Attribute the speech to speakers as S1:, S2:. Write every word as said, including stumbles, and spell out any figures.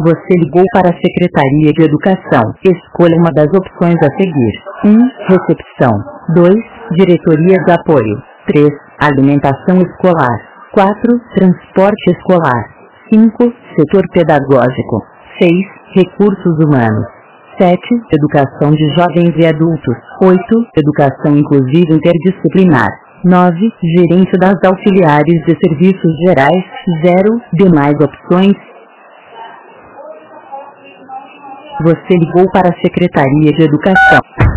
S1: Você ligou para a Secretaria de Educação. Escolha uma das opções a seguir. um. Recepção. dois. Diretoria de Apoio. três. Alimentação escolar. quatro. Transporte escolar. cinco. Setor pedagógico. seis. Recursos humanos. sete. Educação de jovens e adultos. oito. Educação inclusiva interdisciplinar. nove. Gerente das auxiliares de serviços gerais. zero. Demais opções. Você ligou para a Secretaria de Educação.